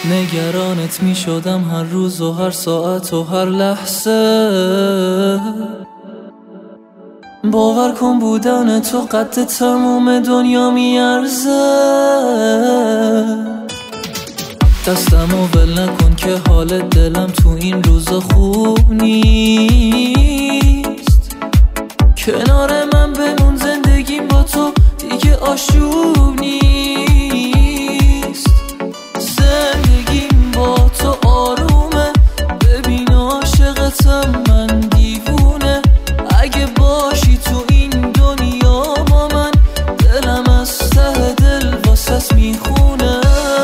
نگرانت می شدم هر روز و هر ساعت و هر لحظه. باور کن بودن تو قد تموم دنیا می ارزه. دستمو ول نکن که حال دلم تو این روزا خوب نیست. کنار من بمون، زندگیم با تو دیگه آشوب نیست. زندگیم با تو آرومه، ببین عاشقتم من دیوونه. اگه باشی تو این دنیا با من، دلم از ته دل واسه میخونه.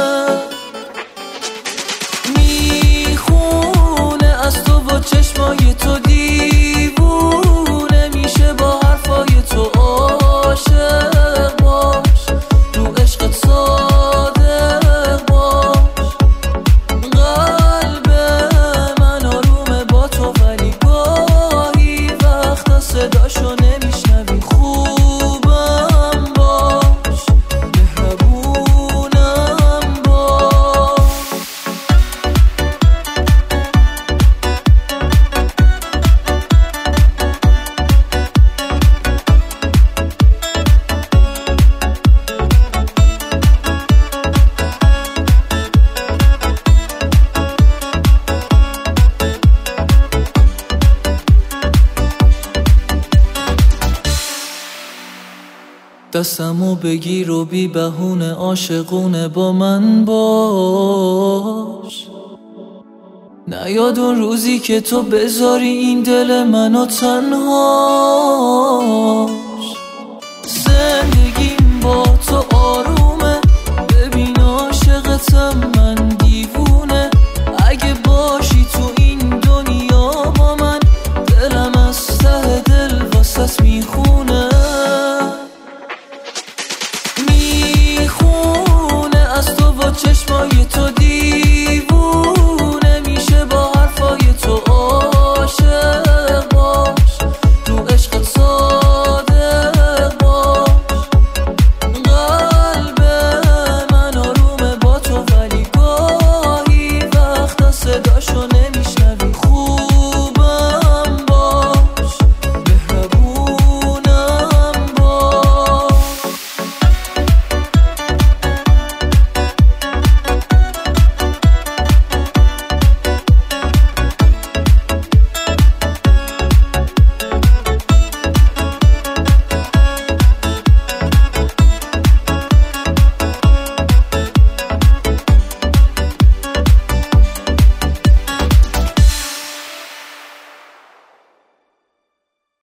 از تو با چشمای تو دیوونه میشه، با حرفای تو عاشق باش، رو عشقت صادق باش. قلب من آرومه با تو، ولی گاهی وقتا صداشو نمیشنوی. خوبم باش، مهربونم باش. دستمو بگیر و بی بهونه عاشقونه با من باش. نیاد اون روزی که تو بذاری این دل منو تنهاش. زندگیم با